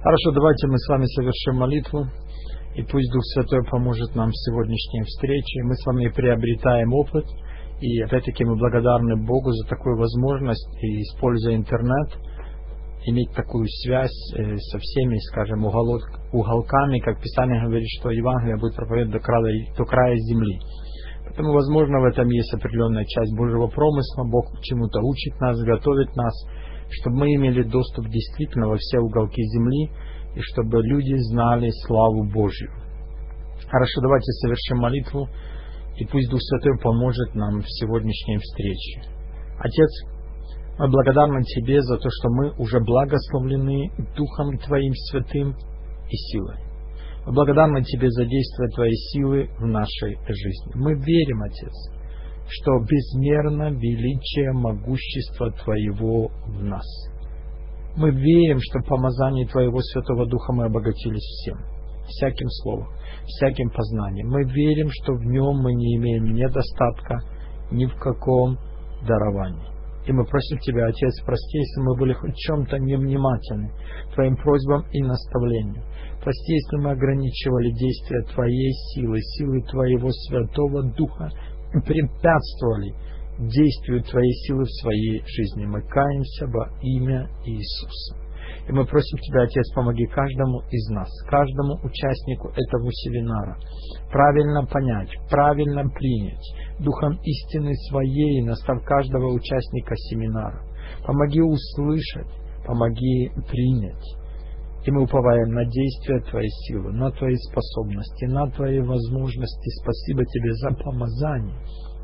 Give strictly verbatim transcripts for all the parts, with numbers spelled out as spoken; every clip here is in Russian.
Хорошо, давайте мы с вами совершим молитву, и пусть Дух Святой поможет нам в сегодняшней встрече. Мы с вами приобретаем опыт, и опять-таки мы благодарны Богу за такую возможность, и используя интернет, иметь такую связь со всеми, скажем, уголок, уголками, как Писание говорит, что Евангелие будет проповедовать до края, до края земли. Поэтому, возможно, в этом есть определенная часть Божьего промысла. Бог чему-то учит нас, готовит нас, чтобы мы имели доступ действительно во все уголки земли, и чтобы люди знали славу Божью. Хорошо, давайте совершим молитву, и пусть Дух Святой поможет нам в сегодняшней встрече. Отец, мы благодарны Тебе за то, что мы уже благословлены Духом Твоим Святым и силой. Мы благодарны Тебе за действие Твоей силы в нашей жизни. Мы верим, Отец, что безмерно величие могущества Твоего в нас. Мы верим, что в помазании Твоего Святого Духа мы обогатились всем, всяким словом, всяким познанием. Мы верим, что в нем мы не имеем недостатка ни в каком даровании. И мы просим Тебя, Отец, прости, если мы были хоть в чем-то невнимательны Твоим просьбам и наставлениям. Прости, если мы ограничивали действия Твоей силы, силы Твоего Святого Духа, и препятствовали действию Твоей силы в своей жизни. Мы каемся во имя Иисуса. И мы просим Тебя, Отец, помоги каждому из нас, каждому участнику этого семинара правильно понять, правильно принять Духом истины Своей, настав каждого участника семинара. Помоги услышать, помоги принять. И мы уповаем на действия Твоей силы, на Твои способности, на Твои возможности. Спасибо Тебе за помазание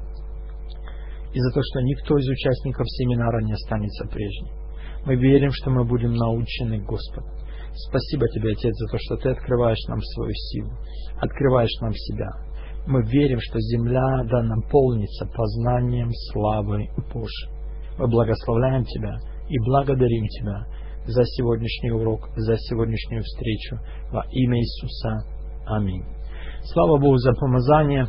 и за то, что никто из участников семинара не останется прежним. Мы верим, что мы будем научены Господом. Спасибо Тебе, Отец, за то, что Ты открываешь нам свою силу, открываешь нам себя. Мы верим, что земля да наполнится познанием славы Божьей. Мы благословляем Тебя и благодарим Тебя за сегодняшний урок, за сегодняшнюю встречу во имя Иисуса. Аминь. Слава Богу за помазание.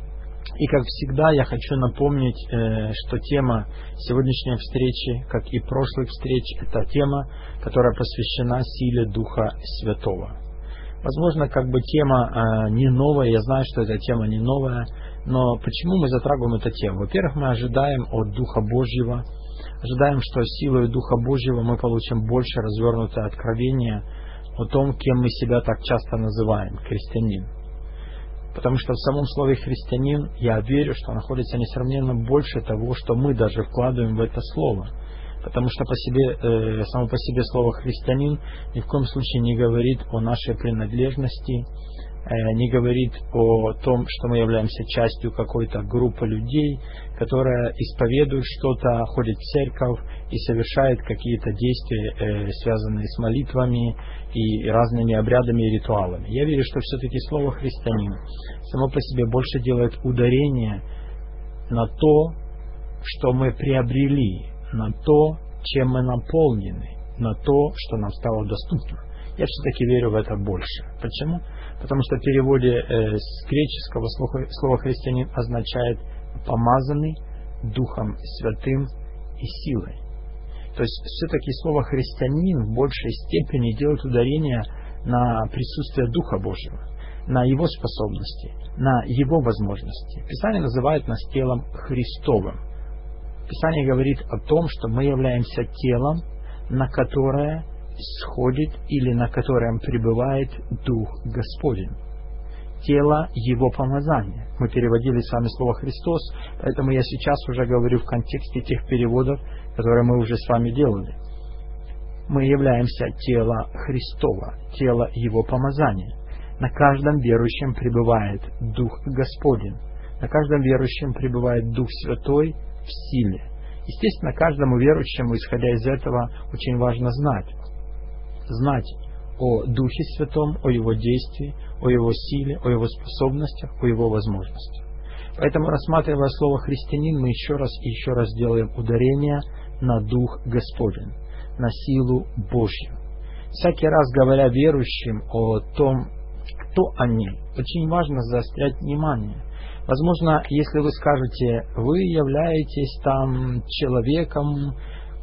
И как всегда я хочу напомнить, что тема сегодняшней встречи, как и прошлых встреч, это тема, которая посвящена силе Духа Святого. Возможно, как бы тема не новая, я знаю, что эта тема не новая, но почему мы затрагиваем эту тему? Во-первых, мы ожидаем от Духа Божьего, ожидаем, что силой Духа Божьего мы получим больше развернутое откровение о том, кем мы себя так часто называем, христианин. Потому что в самом слове «христианин» я верю, что находится несравненно больше того, что мы даже вкладываем в это слово. Потому что по себе, э, само по себе слово «христианин» ни в коем случае не говорит о нашей принадлежности, э, не говорит о том, что мы являемся частью какой-то группы людей, которая исповедует что-то, ходит в церковь и совершает какие-то действия, э, связанные с молитвами и разными обрядами и ритуалами. Я верю, что все-таки слово «христианин» само по себе больше делает ударение на то, что мы приобрели, на то, чем мы наполнены, на то, что нам стало доступно. Я все-таки верю в это больше. Почему? Потому что в переводе э, с греческого слова, слово «христианин» означает «помазанный Духом Святым и силой». То есть все-таки слово «христианин» в большей степени делает ударение на присутствие Духа Божьего, на Его способности, на Его возможности. Писание называет нас телом Христовым. Писание говорит о том, что мы являемся телом, на которое сходит или на котором пребывает Дух Господень. Тело Его помазания. Мы переводили с вами слово «Христос», поэтому я сейчас уже говорю в контексте тех переводов, которые мы уже с вами делали. Мы являемся тело Христова, тело Его помазания. На каждом верующем пребывает Дух Господень. На каждом верующем пребывает Дух Святой в силе. Естественно, каждому верующему, исходя из этого, очень важно знать. Знать о Духе Святом, о Его действии, о Его силе, о Его способностях, о Его возможностях. Поэтому, рассматривая слово «христианин», мы еще раз и еще раз делаем ударение на Дух Господень, на силу Божью. Всякий раз, говоря верующим о том, кто они, очень важно заострять внимание. Возможно, если вы скажете, вы являетесь там человеком,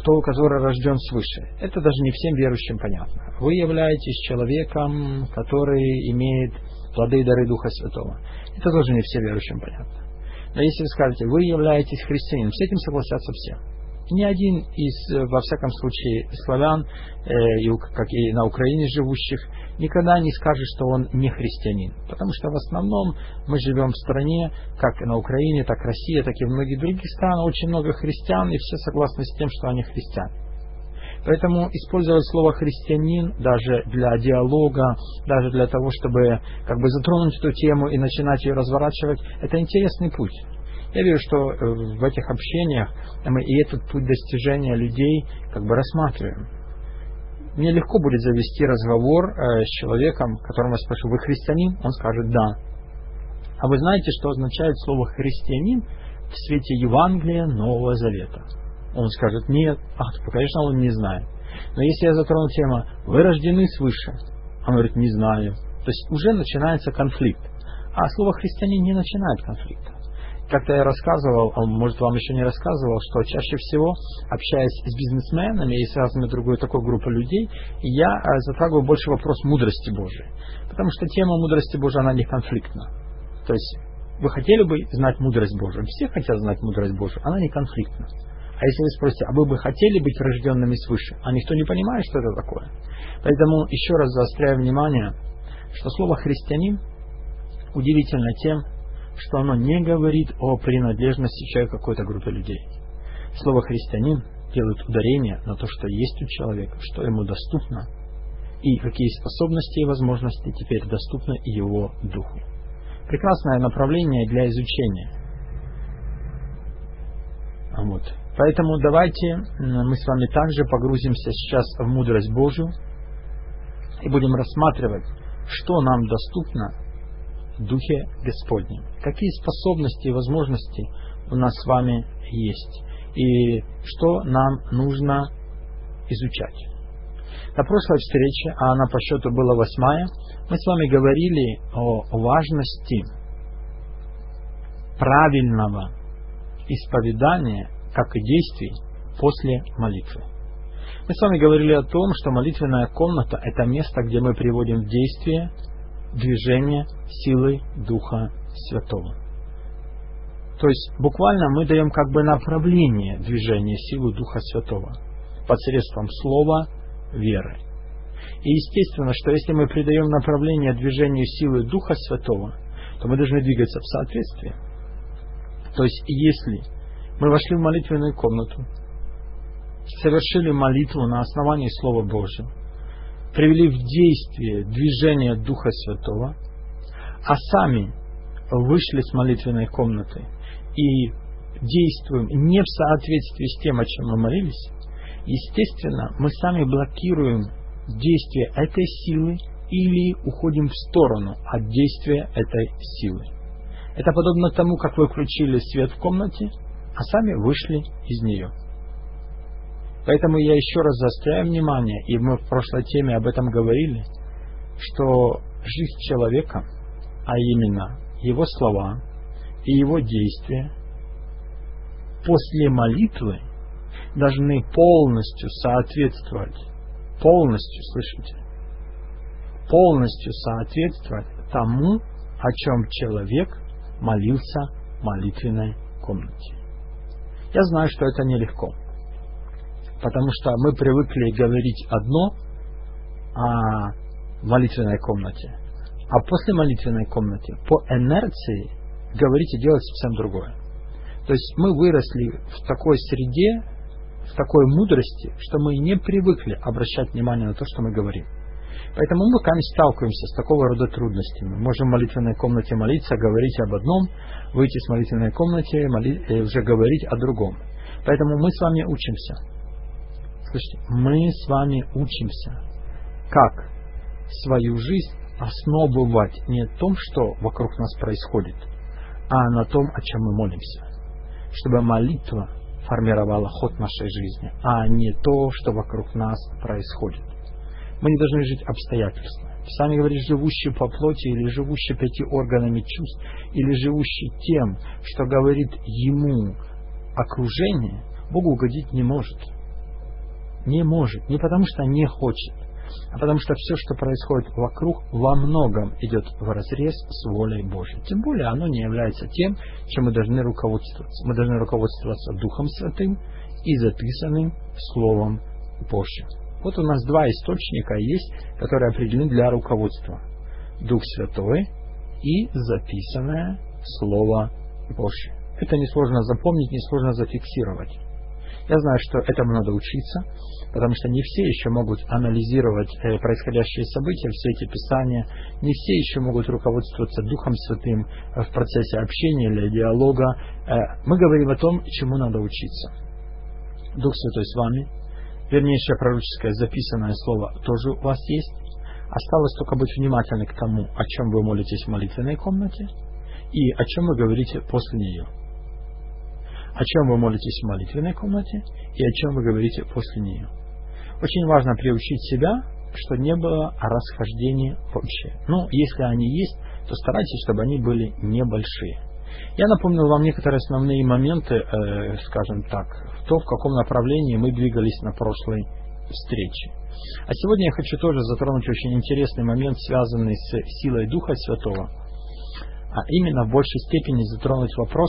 кто, который рожден свыше. Это даже не всем верующим понятно. Вы являетесь человеком, который имеет плоды и дары Духа Святого. Это тоже не всем верующим понятно. Но если вы скажете, вы являетесь христианином, с этим согласятся все. Ни один из, во всяком случае, славян, э, как и на Украине живущих, никогда не скажет, что он не христианин. Потому что в основном мы живем в стране, как на Украине, так и Россия, так и в многих других странах, очень много христиан, и все согласны с тем, что они христиане. Поэтому использовать слово «христианин» даже для диалога, даже для того, чтобы как бы затронуть эту тему и начинать ее разворачивать, это интересный путь. Я верю, что в этих общениях мы и этот путь достижения людей как бы рассматриваем. Мне легко будет завести разговор с человеком, которому я спрошу, вы христианин? Он скажет «да». А вы знаете, что означает слово «христианин» в свете Евангелия Нового Завета? Он скажет «нет». А, конечно, он не знает. Но если я затрону тему «вы рождены свыше», он говорит «не знаю». То есть уже начинается конфликт. А слово «христианин» не начинает конфликта. Как-то я рассказывал, а может вам еще не рассказывал, что чаще всего, общаясь с бизнесменами и с разными другой такой группой людей, я затрагиваю больше вопрос мудрости Божией. Потому что тема мудрости Божией, она не конфликтна. То есть вы хотели бы знать мудрость Божию? Все хотят знать мудрость Божию, она не конфликтна. А если вы спросите, а вы бы хотели быть рожденными свыше? А никто не понимает, что это такое. Поэтому еще раз заостряю внимание, что слово «христианин» удивительно тем, что оно не говорит о принадлежности человека к какой-то группе людей. Слово «христианин» делает ударение на то, что есть у человека, что ему доступно, и какие способности и возможности теперь доступны его духу. Прекрасное направление для изучения. Вот. Поэтому давайте мы с вами также погрузимся сейчас в мудрость Божию и будем рассматривать, что нам доступно в Духе Господнем. Какие способности и возможности у нас с вами есть. И что нам нужно изучать. На прошлой встрече, а она по счету была восьмая, мы с вами говорили о важности правильного исповедания, как и действий после молитвы. Мы с вами говорили о том, что молитвенная комната – это место, где мы приводим в действие движение силы Духа Святого. То есть буквально мы даем как бы направление движения силы Духа Святого посредством слова веры. И естественно, что если мы придаем направление движению силы Духа Святого, то мы должны двигаться в соответствии. То есть если мы вошли в молитвенную комнату, совершили молитву на основании Слова Божьего, привели в действие движение Духа Святого, а сами вышли с молитвенной комнаты и действуем не в соответствии с тем, о чем мы молились, естественно, мы сами блокируем действие этой силы или уходим в сторону от действия этой силы. Это подобно тому, как вы включили свет в комнате, а сами вышли из нее. Поэтому я еще раз заостряю внимание, и мы в прошлой теме об этом говорили, что жизнь человека, а именно его слова и его действия, после молитвы должны полностью соответствовать, полностью, слышите, полностью соответствовать тому, о чем человек молился в молитвенной комнате. Я знаю, что это нелегко. Потому что мы привыкли говорить одно о молитвенной комнате, а после молитвенной комнаты по инерции говорить и делать совсем другое. То есть мы выросли в такой среде, в такой мудрости, что мы не привыкли обращать внимание на то, что мы говорим. Поэтому мы пока сталкиваемся с такого рода трудностями. Мы можем в молитвенной комнате молиться, говорить об одном, выйти с молитвенной комнаты и уже говорить о другом. Поэтому мы с вами учимся. Слушайте, мы с вами учимся, как свою жизнь основывать не на том, что вокруг нас происходит, а на том, о чем мы молимся. Чтобы молитва формировала ход нашей жизни, а не то, что вокруг нас происходит. Мы не должны жить обстоятельствами. Сами говорит, живущий по плоти, или живущий пяти органами чувств, или живущий тем, что говорит ему окружение, Богу угодить не может. не может. Не потому что не хочет, а потому что все, что происходит вокруг, во многом идет вразрез с волей Божьей. Тем более оно не является тем, чем мы должны руководствоваться. Мы должны руководствоваться Духом Святым и записанным Словом Божьим. Вот у нас два источника есть, которые определены для руководства. Дух Святой и записанное Слово Божье. Это несложно запомнить, несложно зафиксировать. Я знаю, что этому надо учиться, потому что не все еще могут анализировать происходящие события в свете Писания, не все еще могут руководствоваться Духом Святым в процессе общения или диалога. Мы говорим о том, чему надо учиться. Дух Святой с вами, вернейшее пророческое записанное слово тоже у вас есть. Осталось только быть внимательны к тому, о чем вы молитесь в молитвенной комнате и о чем вы говорите после нее. О чем вы молитесь в молитвенной комнате и о чем вы говорите после нее. Очень важно приучить себя, что не было расхождений вообще. Но если они есть, то старайтесь, чтобы они были небольшие. Я напомнил вам некоторые основные моменты, э, скажем так, то, в каком направлении мы двигались на прошлой встрече. А сегодня я хочу тоже затронуть очень интересный момент, связанный с силой Духа Святого, а именно в большей степени затронуть вопрос,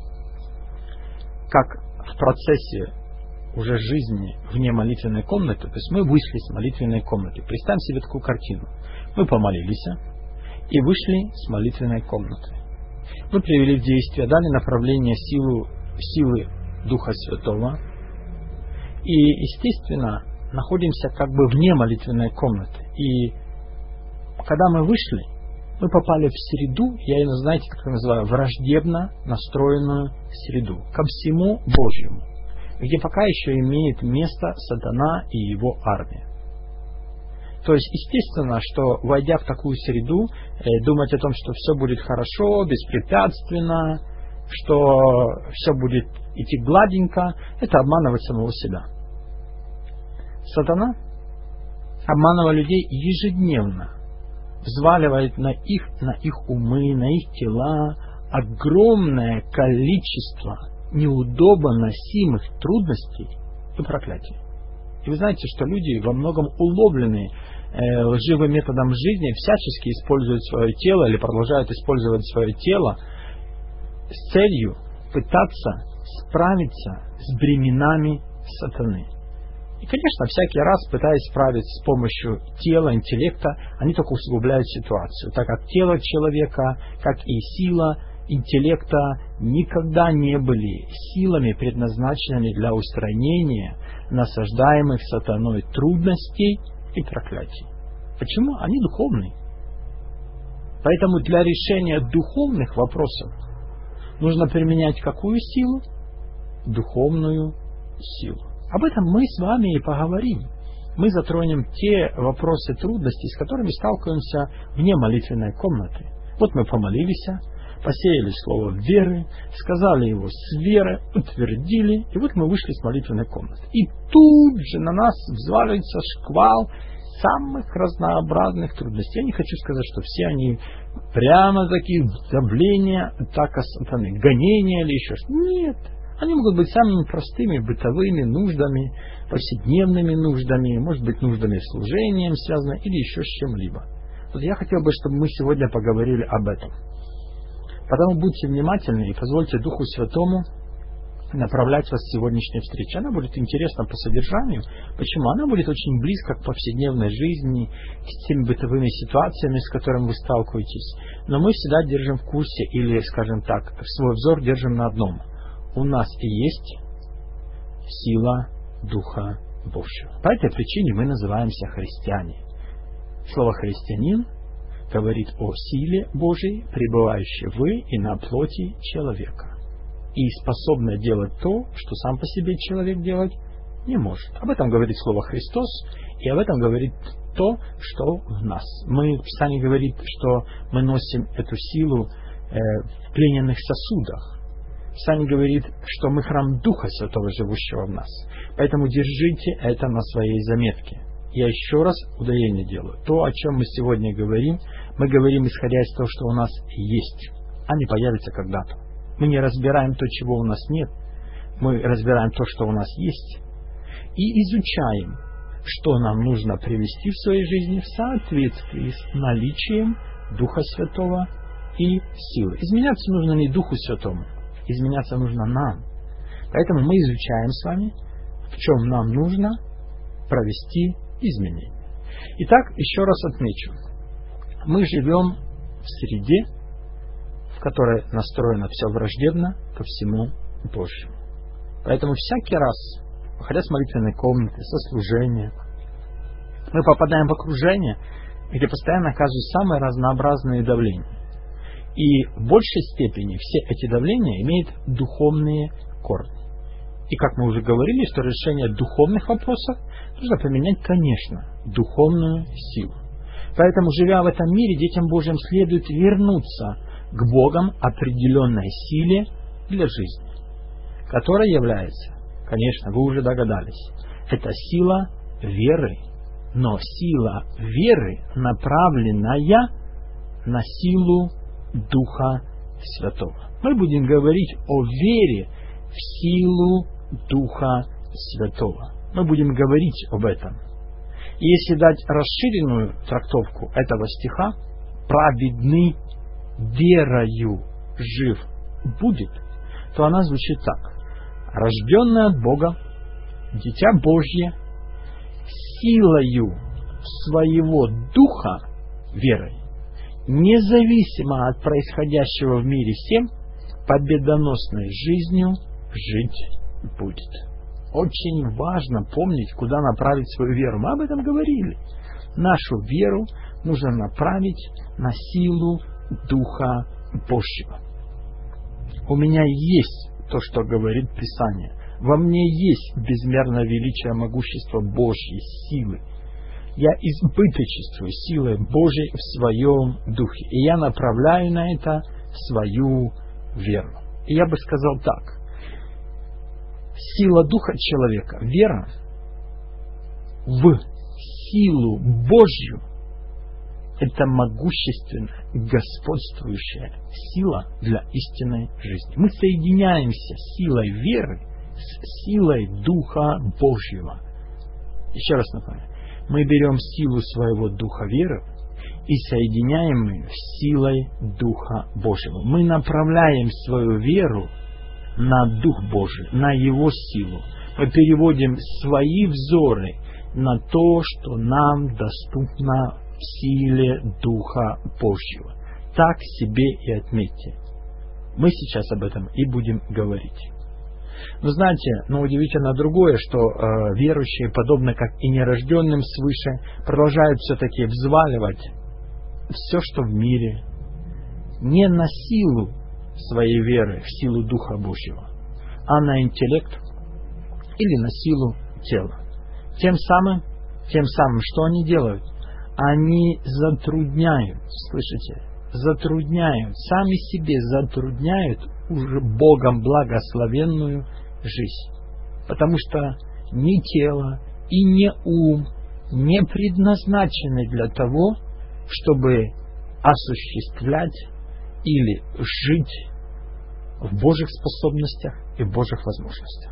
как в процессе уже жизни вне молитвенной комнаты, то есть мы вышли с молитвенной комнаты. Представим себе такую картину. Мы помолились и вышли с молитвенной комнаты. Мы привели в действие, дали направление силу, силы Духа Святого и, естественно, находимся как бы вне молитвенной комнаты. И когда мы вышли, мы попали в среду, я ее, знаете, как я называю, враждебно настроенную среду, ко всему Божьему, где пока еще имеет место сатана и его армия. То есть, естественно, что, войдя в такую среду, э, думать о том, что все будет хорошо, беспрепятственно, что все будет идти гладенько, это обманывать самого себя. Сатана, обманывая людей ежедневно, взваливает на их, на их умы, на их тела огромное количество неудобоносимых трудностей и проклятий. И вы знаете, что люди, во многом уловленные э, лживым методом жизни, всячески используют свое тело или продолжают использовать свое тело с целью пытаться справиться с бременами сатаны. И, конечно, всякий раз, пытаясь справиться с помощью тела, интеллекта, они только усугубляют ситуацию, так как тело человека, как и сила интеллекта, никогда не были силами, предназначенными для устранения насаждаемых сатаной трудностей и проклятий. Почему? Они духовные. Поэтому для решения духовных вопросов нужно применять какую силу? Духовную силу. Об этом мы с вами и поговорим. Мы затронем те вопросы трудностей, с которыми сталкиваемся вне молитвенной комнаты. Вот мы помолились, посеяли слово веры, сказали его с верой, утвердили, и вот мы вышли с молитвенной комнаты. И тут же на нас взваливается шквал самых разнообразных трудностей. Я не хочу сказать, что все они прямо-таки давление, атака сатаны, гонение или еще что-то. Нет. Они могут быть самыми простыми бытовыми нуждами, повседневными нуждами, может быть, нуждами служением связаны или еще с чем-либо. Вот я хотел бы, чтобы мы сегодня поговорили об этом. Поэтому будьте внимательны и позвольте Духу Святому направлять вас в сегодняшней встрече. Она будет интересна по содержанию. Почему? Она будет очень близко к повседневной жизни, к тем бытовыми ситуациями, с которыми вы сталкиваетесь. Но мы всегда держим в курсе, или, скажем так, свой взор держим на одном. У нас и есть сила Духа Божьего. По этой причине мы называемся христиане. Слово «христианин» говорит о силе Божьей, пребывающей в и на плоти человека, и способной делать то, что сам по себе человек делать не может. Об этом говорит слово «Христос», и об этом говорит то, что в нас. Мы, Писание говорит, что мы носим эту силу э, в плененных сосудах. Писание говорит, что мы храм Духа Святого, живущего в нас. Поэтому держите это на своей заметке. Я еще раз ударение делаю. То, о чем мы сегодня говорим, мы говорим, исходя из того, что у нас есть, а не появится когда-то. Мы не разбираем то, чего у нас нет. Мы разбираем то, что у нас есть. и изучаем, что нам нужно привести в своей жизни в соответствии с наличием Духа Святого и силы. Изменяться нужно не Духу Святому, изменяться нужно нам. Поэтому мы изучаем с вами, в чем нам нужно провести изменения. Итак, еще раз отмечу. Мы живем в среде, в которой настроено все враждебно ко всему Божьему. Поэтому всякий раз, выходя с молитвенной комнаты, со служения, мы попадаем в окружение, где постоянно оказываются самые разнообразные давления. И в большей степени все эти давления имеют духовные корни. И как мы уже говорили, что решение духовных вопросов нужно применять, конечно, духовную силу. Поэтому, живя в этом мире, детям Божьим следует вернуться к Богом определенной силе для жизни, которая является, конечно, вы уже догадались, это сила веры, но сила веры, направленная на силу Духа Святого. Мы будем говорить о вере в силу Духа Святого. Мы будем говорить об этом. И если дать расширенную трактовку этого стиха, праведный верою жив будет, то она звучит так. Рожденный от Бога, дитя Божье, силою своего духа верой, независимо от происходящего в мире всем, победоносной жизнью жить будет. Очень важно помнить, куда направить свою веру. Мы об этом говорили. Нашу веру нужно направить на силу Духа Божьего. У меня есть то, что говорит Писание. Во мне есть безмерное величие, могущество Божьей силы. Я избыточествую силой Божьей в своем духе. И я направляю на это свою веру. И я бы сказал так. Сила духа человека, вера в силу Божью, это могущественная, господствующая сила для истинной жизни. Мы соединяемся силой веры с силой Духа Божьего. Еще раз напомню. Мы берем силу своего Духа веры и соединяем ее с силой Духа Божьего. Мы направляем свою веру на Дух Божий, на Его силу. Мы переводим свои взоры на то, что нам доступно в силе Духа Божьего. Так себе и отметьте. Мы сейчас об этом и будем говорить. Но знаете, но удивительно другое, что э, верующие, подобно как и нерожденным свыше, продолжают все-таки взваливать все, что в мире, не на силу своей веры, в силу Духа Божьего, а на интеллект или на силу тела. Тем самым, тем самым, что они делают? Они затрудняют, слышите, затрудняют, сами себе затрудняют уже Богом благословенную жизнь. Потому что ни тело и ни ум не предназначены для того, чтобы осуществлять или жить в Божьих способностях и в Божьих возможностях.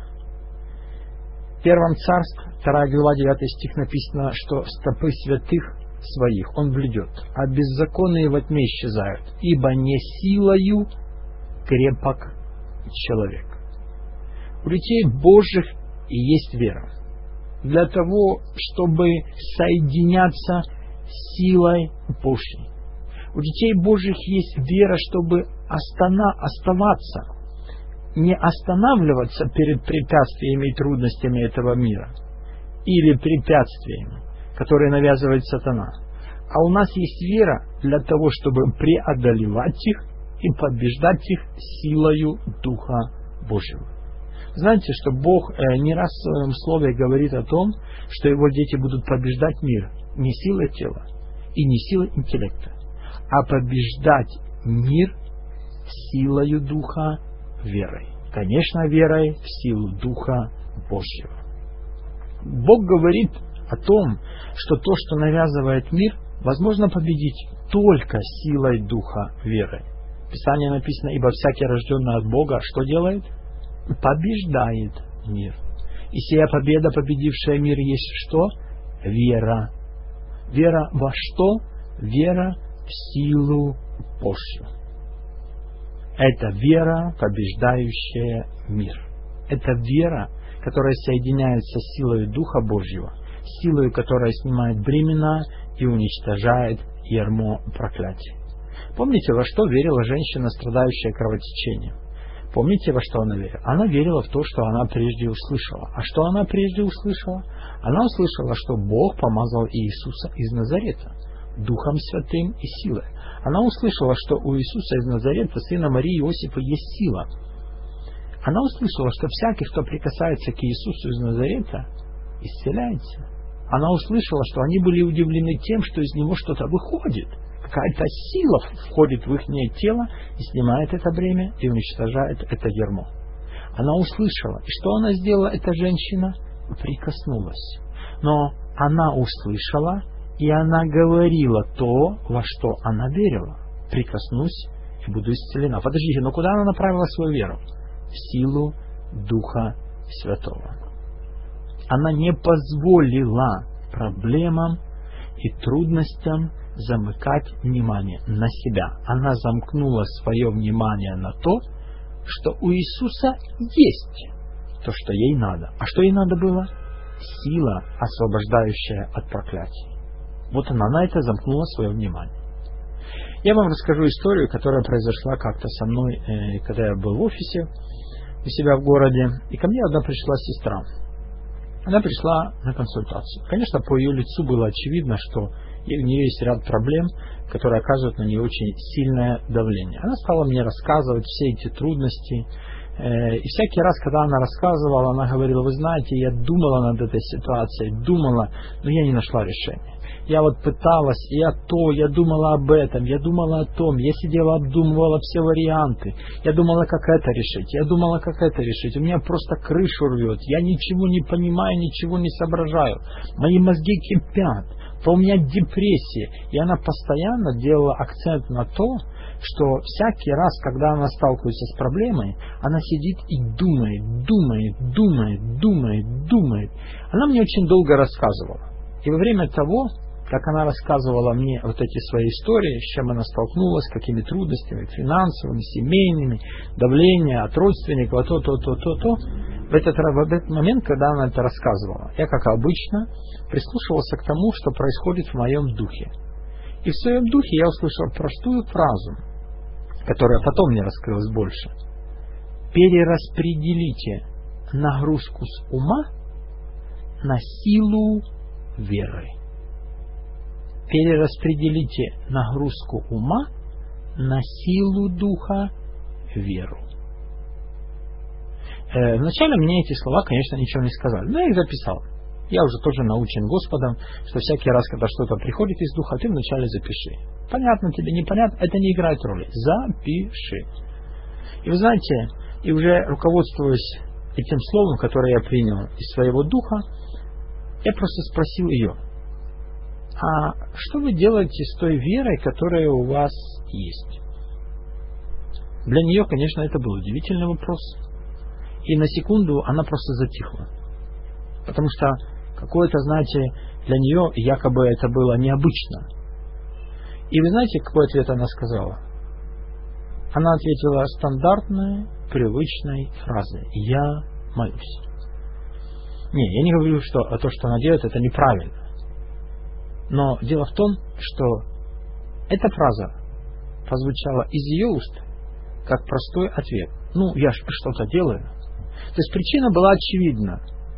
В Первом Царстве, вторая глава, девятый стих написано, что стопы святых своих он блюдет, а беззаконные во тьме исчезают, ибо не силою крепок человек. У детей Божьих и есть вера. Для того, чтобы соединяться с силой Божьей. У детей Божьих есть вера, чтобы остана- оставаться, не останавливаться перед препятствиями и трудностями этого мира или препятствиями, которые навязывает сатана. А у нас есть вера для того, чтобы преодолевать их и побеждать их силою Духа Божьего. Знаете, что Бог э, не раз в своем слове говорит о том, что Его дети будут побеждать мир не силой тела и не силой интеллекта, а побеждать мир силою Духа верой. Конечно, верой в силу Духа Божьего. Бог говорит о том, что то, что навязывает мир, возможно победить только силой Духа веры. В Писании написано, ибо всякий рожденный от Бога что делает? Побеждает мир. И сия победа, победившая мир, есть что? Вера. Вера во что? Вера в силу Божью. Это вера, побеждающая мир. Это вера, которая соединяется с силой Духа Божьего, силой, которая снимает бремена и уничтожает ярмо проклятия. Помните, во что верила женщина, страдающая кровотечением? Помните, во что она верила? Она верила в то, что она прежде услышала. А что она прежде услышала? Она услышала, что Бог помазал Иисуса из Назарета Духом Святым и силой. Она услышала, что у Иисуса из Назарета, сына Марии Иосифа, есть сила. Она услышала, что всякий, кто прикасается к Иисусу из Назарета, исцеляется. Она услышала, что они были удивлены тем, что из него что-то выходит. Какая-то сила входит в их тело и снимает это бремя и уничтожает это ярмо. Она услышала. И что она сделала, эта женщина? Прикоснулась. Но она услышала, и она говорила то, во что она верила. Прикоснусь и буду исцелена. Подождите, но куда она направила свою веру? В силу Духа Святого. Она не позволила проблемам и трудностям замыкать внимание на себя. Она замкнула свое внимание на то, что у Иисуса есть то, что ей надо. А что ей надо было? Сила, освобождающая от проклятий. Вот она на это замкнула свое внимание. Я вам расскажу историю, которая произошла как-то со мной, когда я был в офисе у себя в городе, и ко мне одна пришла сестра. Она пришла на консультацию. Конечно, по ее лицу было очевидно, что у нее есть ряд проблем, которые оказывают на нее очень сильное давление. Она стала мне рассказывать все эти трудности. И всякий раз, когда она рассказывала, она говорила: вы знаете, я думала над этой ситуацией, думала, но я не нашла решения. Я вот пыталась, я то, я думала об этом, я думала о том, я сидела, обдумывала все варианты, я думала, как это решить, я думала, как это решить, у меня просто крышу рвет, я ничего не понимаю, ничего не соображаю, мои мозги кипят, то у меня депрессия. И она постоянно делала акцент на то, что всякий раз, когда она сталкивается с проблемой, она сидит и думает, думает, думает, думает, думает. Она мне очень долго рассказывала. И во время того, как она рассказывала мне вот эти свои истории, с чем она столкнулась, какими трудностями, финансовыми, семейными, давление от родственников, то, то, то, то, то, в этот, в этот момент, когда она это рассказывала, я, как обычно, прислушивался к тому, что происходит в моем духе. И в своем духе я услышал простую фразу, которая потом мне раскрылась больше. Перераспределите нагрузку с ума на силу веры. Перераспределите нагрузку ума на силу духа веру. Э, вначале мне эти слова, конечно, ничего не сказали, но я их записал. Я уже тоже научен Господом, что всякий раз, когда что-то приходит из духа, ты вначале запиши. Понятно тебе, непонятно, это не играет роли. Запиши. И вы знаете, и уже руководствуясь этим словом, которое я принял из своего духа, я просто спросил ее: а что вы делаете с той верой, которая у вас есть? Для нее, конечно, это был удивительный вопрос. И на секунду она просто затихла. Потому что какое-то, знаете, для нее якобы это было необычно. И вы знаете, какой ответ она сказала? Она ответила стандартной, привычной фразой: я молюсь. Не, я не говорю, что то, что она делает, это неправильно. Но дело в том, что эта фраза прозвучала из ее уст как простой ответ. Ну, я что-то делаю. То есть причина была очевидна.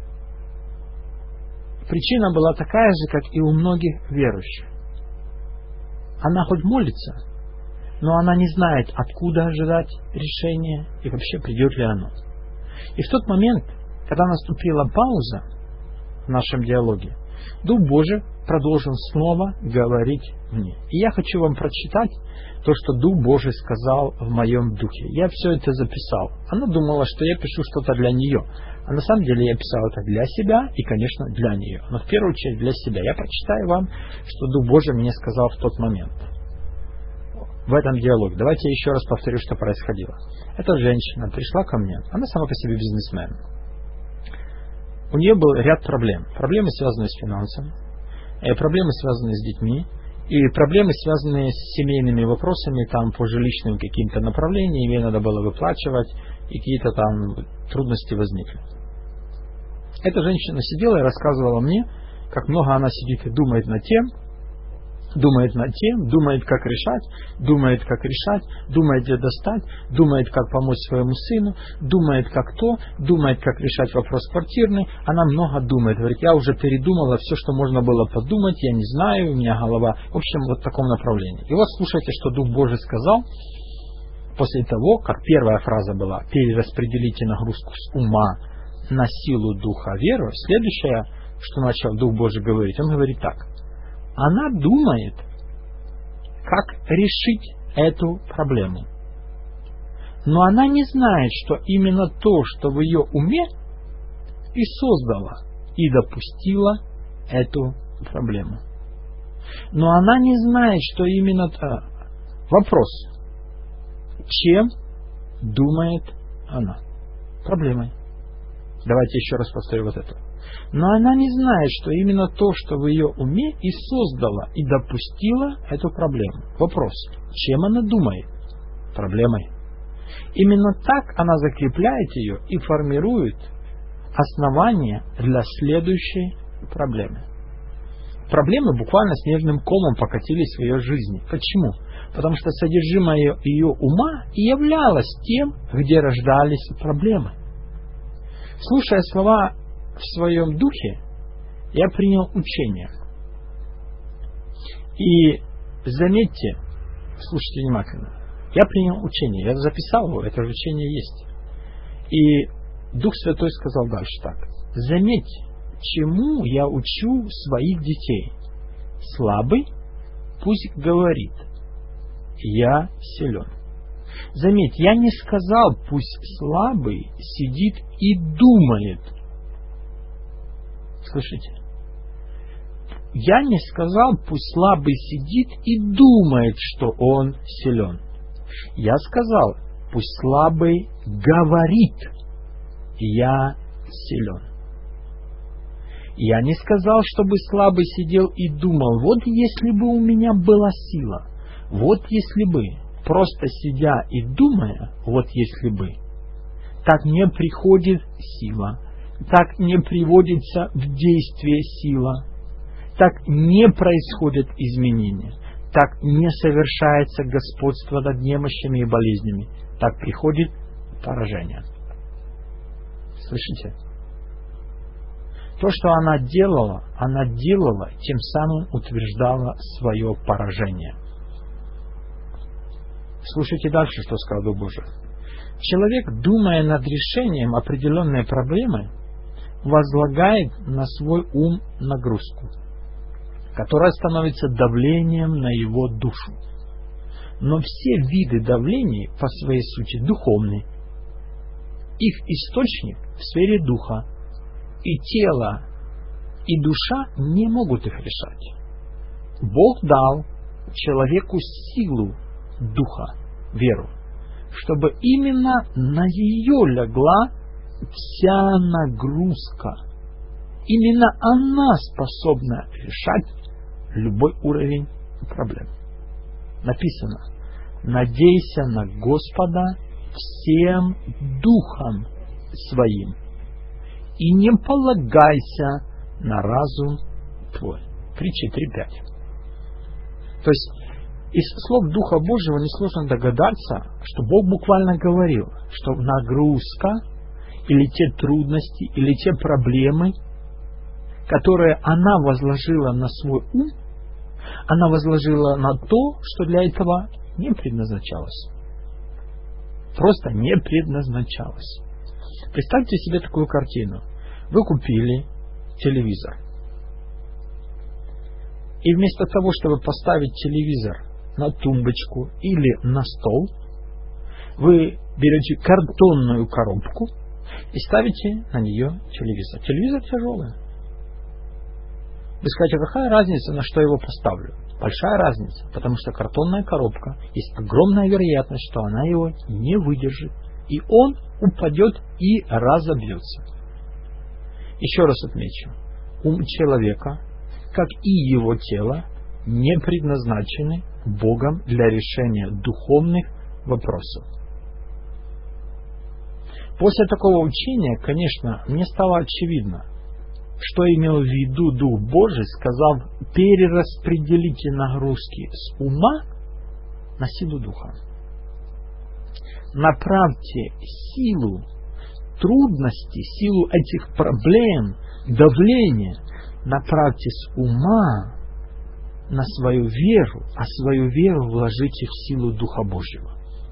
Причина была такая же, как и у многих верующих. Она хоть молится, но она не знает, откуда ожидать решения и вообще придет ли оно. И в тот момент, когда наступила пауза в нашем диалоге, Дух Божий продолжил снова говорить мне. И я хочу вам прочитать то, что Дух Божий сказал в моем духе. Я все это записал. Она думала, что я пишу что-то для нее. А на самом деле я писал это для себя и, конечно, для нее. Но в первую очередь для себя. Я прочитаю вам, что Дух Божий мне сказал в тот момент. В этом диалоге. Давайте я еще раз повторю, что происходило. Эта женщина пришла ко мне. Она сама по себе бизнесмен. у нее был ряд проблем. Проблемы, связанные с финансами, проблемы, связанные с детьми, и проблемы, связанные с семейными вопросами, там, по жилищным каким-то направлениям, ей надо было выплачивать, и какие-то там трудности возникли. Эта женщина сидела и рассказывала мне, как много она сидит и думает над тем, думает над тем, думает, как решать, думает, как решать, думает, где достать, думает, как помочь своему сыну, думает, как то, думает, как решать вопрос квартирный. Она много думает. Говорит, я уже передумала все, что можно было подумать, я не знаю, у меня голова. В общем, вот в таком направлении. И вот слушайте, что Дух Божий сказал после того, как первая фраза была «перераспределите нагрузку с ума на силу Духа веры». Следующее, что начал Дух Божий говорить, он говорит так. Она думает, как решить эту проблему. Но она не знает, что именно то, что в ее уме, и создало, и допустило эту проблему. Но она не знает, что именно... Вопрос. Чем думает она? Проблемой. Давайте еще раз повторю вот это. Но она не знает, что именно то, что в ее уме, и создало, и допустило эту проблему. Вопрос. Чем она думает? Проблемой. Именно так она закрепляет ее и формирует основание для следующей проблемы. Проблемы буквально снежным комом покатились в ее жизни. Почему? Потому что содержимое ее ума и являлось тем, где рождались проблемы. Слушая слова в своем духе, я принял учение. И заметьте, слушайте внимательно, я принял учение, я записал его, это же учение есть. И Дух Святой сказал дальше так. Заметь, чему я учу своих детей. Слабый пусть говорит, я силен. Заметь, я не сказал, пусть слабый сидит и думает. Слышите? Я не сказал, пусть слабый сидит и думает, что он силен. Я сказал, пусть слабый говорит, я силен. Я не сказал, чтобы слабый сидел и думал, вот если бы у меня была сила, вот если бы, просто сидя и думая, вот если бы, так не приходит сила, так не приводится в действие сила, так не происходят изменения, так не совершается господство над немощами и болезнями, так приходит поражение. Слышите? То, что она делала, она делала, тем самым утверждала свое поражение. Слушайте дальше, что сказал Дух Божий. Человек, думая над решением определенной проблемы, возлагает на свой ум нагрузку, которая становится давлением на его душу. Но все виды давлений по своей сути духовны. Их источник в сфере духа, и тело, и душа не могут их решать. Бог дал человеку силу духа, веру, чтобы именно на ее легла вся нагрузка. Именно она способна решать любой уровень проблем. Написано: надейся на Господа всем духом своим и не полагайся на разум твой. Притча три пять. То есть из слов Духа Божьего несложно догадаться, что Бог буквально говорил, что нагрузка или те трудности, или те проблемы, которые она возложила на свой ум, она возложила на то, что для этого не предназначалось. Просто не предназначалось. Представьте себе такую картину. Вы купили телевизор. И вместо того, чтобы поставить телевизор на тумбочку или на стол, вы берете картонную коробку и ставите на нее телевизор. Телевизор тяжелый. Вы скажете, какая разница, на что я его поставлю? Большая разница, потому что картонная коробка, есть огромная вероятность, что она его не выдержит, и он упадет и разобьется. Еще раз отмечу, ум человека, как и его тело, не предназначены Богом для решения духовных вопросов. После такого учения, конечно, мне стало очевидно, что имел в виду Дух Божий, сказав: перераспределите нагрузки с ума на силу Духа. Направьте силу трудностей, силу этих проблем, давления, направьте с ума на свою веру, а свою веру вложите в силу Духа Божьего.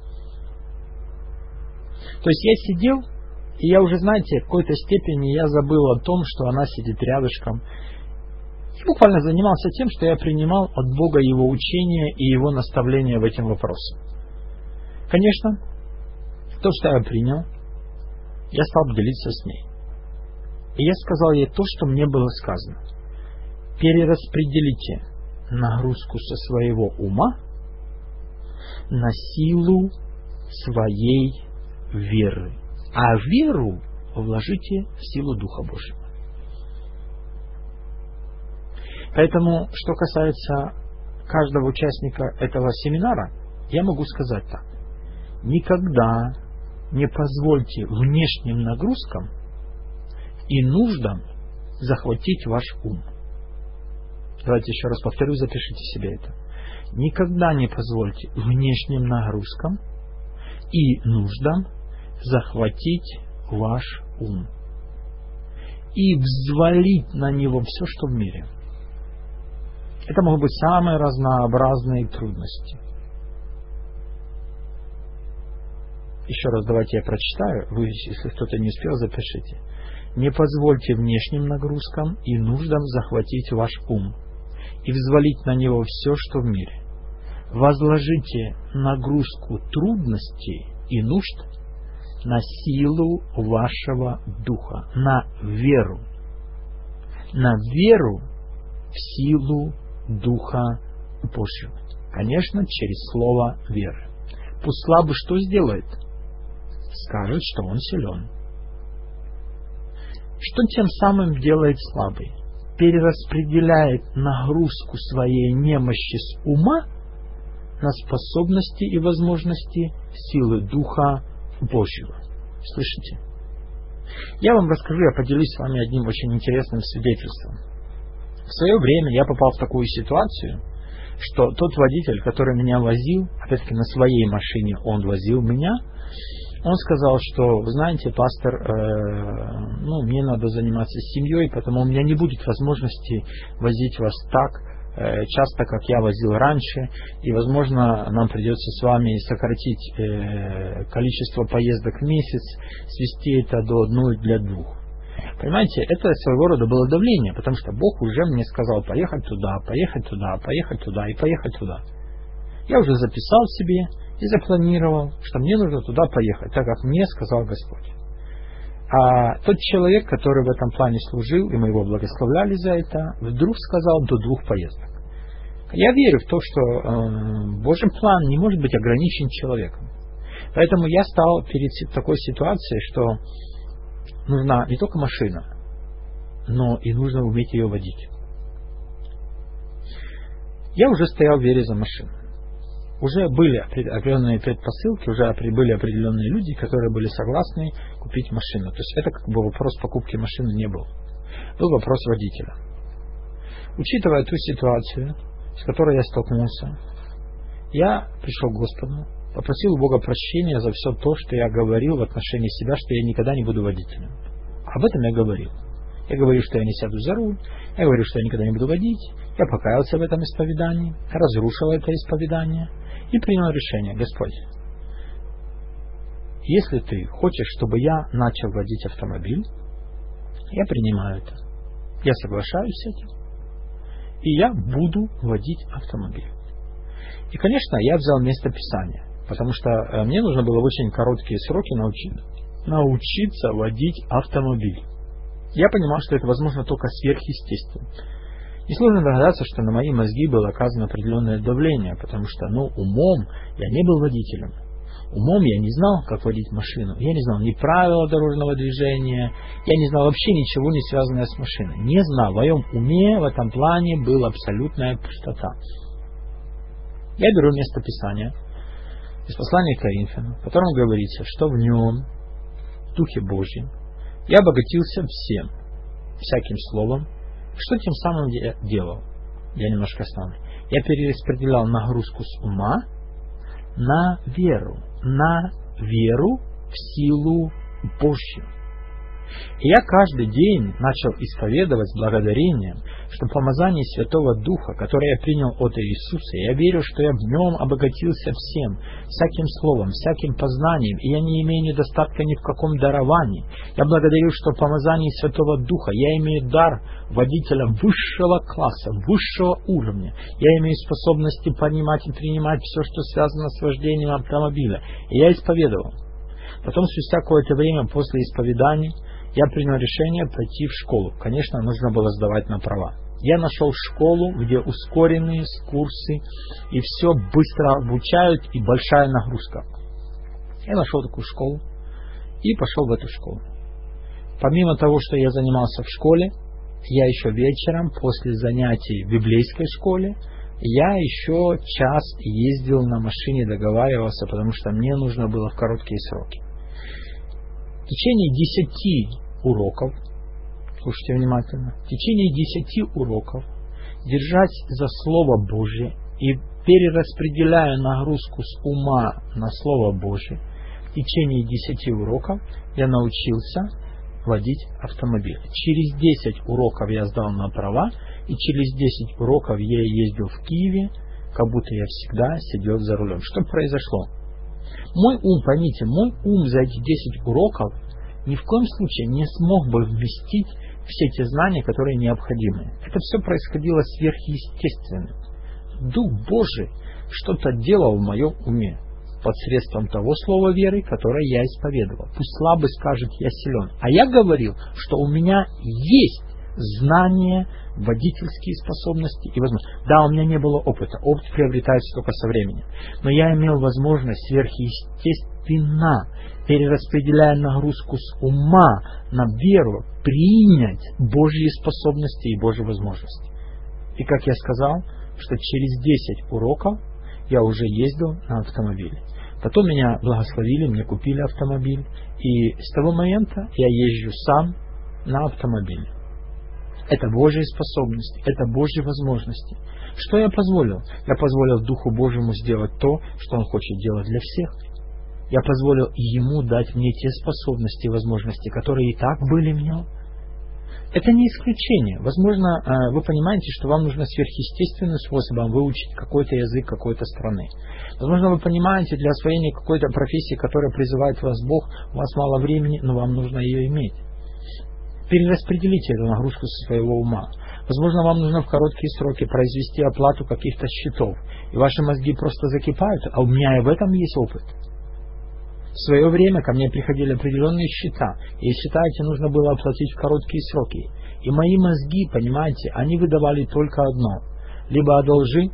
То есть я сидел, и я уже, знаете, в какой-то степени я забыл о том, что она сидит рядышком. И буквально занимался тем, что я принимал от Бога Его учения и Его наставления в этом вопросе. Конечно, то, что я принял, я стал делиться с ней. И я сказал ей то, что мне было сказано. Перераспределите нагрузку со своего ума на силу своей веры, а веру вложите в силу Духа Божьего. Поэтому, что касается каждого участника этого семинара, я могу сказать так. Никогда не позвольте внешним нагрузкам и нуждам захватить ваш ум. Давайте еще раз повторю, запишите себе это. Никогда не позвольте внешним нагрузкам и нуждам захватить ваш ум и взвалить на него все, что в мире. Это могут быть самые разнообразные трудности. Еще раз давайте я прочитаю. Вы, если кто-то не успел, запишите. Не позвольте внешним нагрузкам и нуждам захватить ваш ум и взвалить на него все, что в мире. Возложите нагрузку трудностей и нужд на силу вашего духа, на веру. На веру в силу Духа Божьего. Конечно, через слово веры. Пусть слабый что сделает? Скажет, что он силен. Что тем самым делает слабый? Перераспределяет нагрузку своей немощи с ума на способности и возможности силы Духа Божьего. Слышите? Я вам расскажу, я поделюсь с вами одним очень интересным свидетельством. В свое время я попал в такую ситуацию, что тот водитель, который меня возил, опять-таки на своей машине он возил меня, он сказал, что, вы знаете, пастор, э, ну, мне надо заниматься семьей, потому у меня не будет возможности возить вас так э, часто, как я возил раньше, и, возможно, нам придется с вами сократить э, количество поездок в месяц, свести это до одной для двух. Понимаете, это своего рода было давление, потому что Бог уже мне сказал поехать туда, поехать туда, поехать туда и поехать туда. Я уже записал себе и запланировал, что мне нужно туда поехать, так как мне сказал Господь. А тот человек, который в этом плане служил, и мы его благословляли за это, вдруг сказал до двух поездок. Я верю в то, что э, Божий план не может быть ограничен человеком. Поэтому я стал перед такой ситуацией, что нужна не только машина, но и нужно уметь ее водить. Я уже стоял в вере за машину. Уже были определенные предпосылки, уже были определенные люди, которые были согласны купить машину. То есть это как бы вопрос покупки машины не был. Был вопрос водителя. Учитывая ту ситуацию, с которой я столкнулся, я пришел к Господу, попросил у Бога прощения за все то, что я говорил в отношении себя, что я никогда не буду водителем. Об этом я говорил. Я говорил, что я не сяду за руль, я говорил, что я никогда не буду водить, я покаялся в этом исповедании, разрушил это исповедание и принял решение: Господь, если Ты хочешь, чтобы я начал водить автомобиль, я принимаю это. Я соглашаюсь с этим, и я буду водить автомобиль. И, конечно, я взял место Писания, потому что мне нужно было в очень короткие сроки научиться, научиться водить автомобиль. Я понимал, что это возможно только сверхъестественно. Несложно догадаться, что на мои мозги было оказано определенное давление, потому что, ну, умом я не был водителем. Умом я не знал, как водить машину, я не знал ни правила дорожного движения, я не знал вообще ничего, не связанное с машиной. Не знал. В моем уме в этом плане была абсолютная пустота. Я беру место Писания из послания к Коринфянам, в котором говорится, что в нем, в Духе Божьем, я обогатился всем, всяким словом. Что тем самым я делал? Я немножко остановлю. Я перераспределял нагрузку с ума на веру, на веру в силу Божью. И я каждый день начал исповедовать с благодарением, что помазание Святого Духа, которое я принял от Иисуса, я верю, что я в нем обогатился всем, всяким словом, всяким познанием, и я не имею недостатка ни в каком даровании. Я благодарю, что в помазании Святого Духа я имею дар водителя высшего класса, высшего уровня. Я имею способности понимать и принимать все, что связано с вождением автомобиля. И я исповедовал. Потом, спустя какое-то время после исповедания, я принял решение пойти в школу. Конечно, нужно было сдавать на права. Я нашел школу, где ускоренные курсы, и все быстро обучают, и большая нагрузка. Я нашел такую школу и пошел в эту школу. Помимо того, что я занимался в школе, я еще вечером, после занятий в библейской школе, я еще час ездил на машине, договаривался, потому что мне нужно было в короткие сроки. В течение десяти уроков, слушайте внимательно, в течение десяти уроков держать за Слово Божье и перераспределяя нагрузку с ума на Слово Божье, в течение десяти уроков я научился водить автомобиль. Через десять уроков я сдал на права, и через десять уроков я ездил в Киеве, как будто я всегда сидел за рулем. Что произошло? Мой ум, поймите, мой ум за эти десять уроков ни в коем случае не смог бы вместить все те знания, которые необходимы. Это все происходило сверхъестественно. Дух Божий что-то делал в моем уме посредством того слова веры, которое я исповедовал. Пусть слабый скажет, я силен. А я говорил, что у меня есть знания, водительские способности и возможности. Да, у меня не было опыта. Опыт приобретается только со временем. Но я имел возможность сверхъестественно, перераспределяя нагрузку с ума на веру, принять Божьи способности и Божьи возможности. И как я сказал, что через десять уроков я уже ездил на автомобиле. Потом меня благословили, мне купили автомобиль. И с того момента я езжу сам на автомобиле. Это Божьи способности, это Божьи возможности. Что я позволил? Я позволил Духу Божьему сделать то, что Он хочет делать для всех. Я позволил Ему дать мне те способности и возможности, которые и так были в Нем. Это не исключение. Возможно, вы понимаете, что вам нужно сверхъестественным способом выучить какой-то язык какой-то страны. Возможно, вы понимаете, для освоения какой-то профессии, которая призывает вас Бог, у вас мало времени, но вам нужно ее иметь. Перераспределите эту нагрузку со своего ума. Возможно, вам нужно в короткие сроки произвести оплату каких-то счетов, и ваши мозги просто закипают, а у меня и в этом есть опыт. В свое время ко мне приходили определенные счета, и счета эти нужно было оплатить в короткие сроки. И мои мозги, понимаете, они выдавали только одно. Либо одолжи,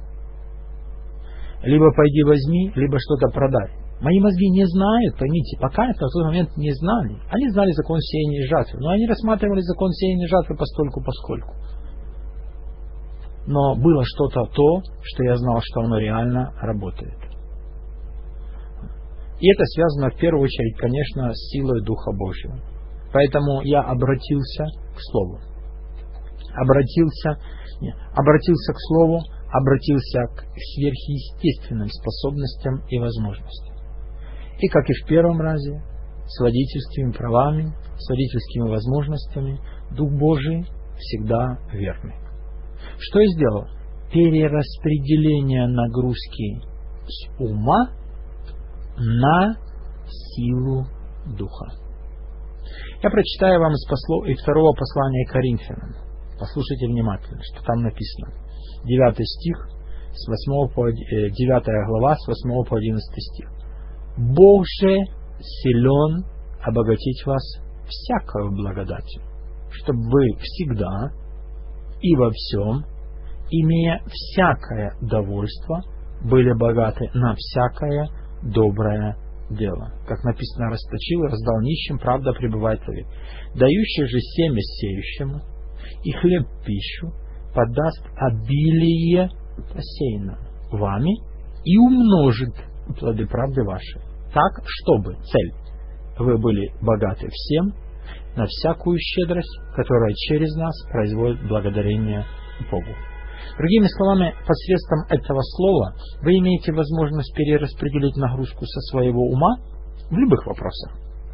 либо пойди возьми, либо что-то продай. Мои мозги не знают, поймите, пока это в тот момент не знали. Они знали закон сеяния и жатвы, но они рассматривали закон сеяния и жатвы постольку поскольку. Но было что-то то, что я знал, что оно реально работает. И это связано в первую очередь, конечно, с силой Духа Божьего. Поэтому я обратился к Слову. Обратился, не, обратился к Слову, обратился к сверхъестественным способностям и возможностям. И как и в первом разе, с водительскими правами, с водительскими возможностями, Дух Божий всегда верный. Что я сделал? Перераспределение нагрузки с ума на силу Духа. Я прочитаю вам из, послов, из второго послания к Коринфянам. Послушайте внимательно, что там написано. девятый стих, с восьмого по, э, девятая глава, с восьмого по одиннадцатый стих. Бог же силен обогатить вас всякою благодатью, чтобы вы всегда и во всем, имея всякое довольство, были богаты на всякое доброе дело. Как написано, расточил и раздал нищим, правда пребывает вовек. Дающий же семя сеющему и хлеб пищу подаст обилие посеянного вами и умножит плоды правды вашей. Так, чтобы, цель, вы были богаты всем, на всякую щедрость, которая через нас производит благодарение Богу. Другими словами, посредством этого слова вы имеете возможность перераспределить нагрузку со своего ума в любых вопросах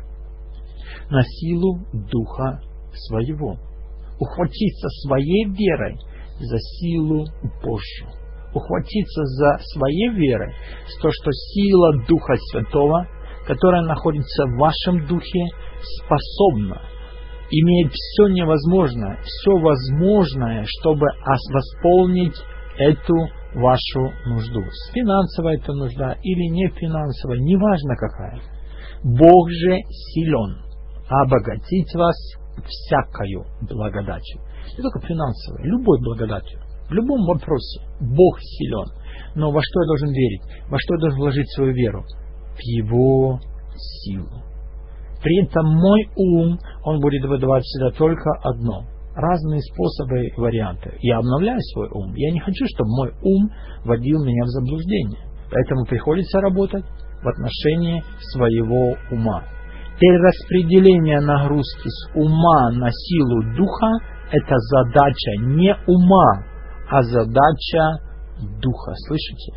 на силу духа своего, ухватиться своей верой за силу Божью, ухватиться за своей верой, за то, что сила Духа Святого, которая находится в вашем духе, способна, имеет все невозможное, все возможное, чтобы восполнить эту вашу нужду. Финансовая это нужда или не финансовая, неважно какая. Бог же силен обогатить вас всякою благодатью. Не только финансовой, любой благодатью. В любом вопросе Бог силен. Но во что я должен верить? Во что я должен вложить свою веру? В Его силу. При этом мой ум, он будет выдавать всегда только одно. Разные способы и варианты. Я обновляю свой ум. Я не хочу, чтобы мой ум вводил меня в заблуждение. Поэтому приходится работать в отношении своего ума. Перераспределение нагрузки с ума на силу духа – это задача не ума, а задача духа. Слышите?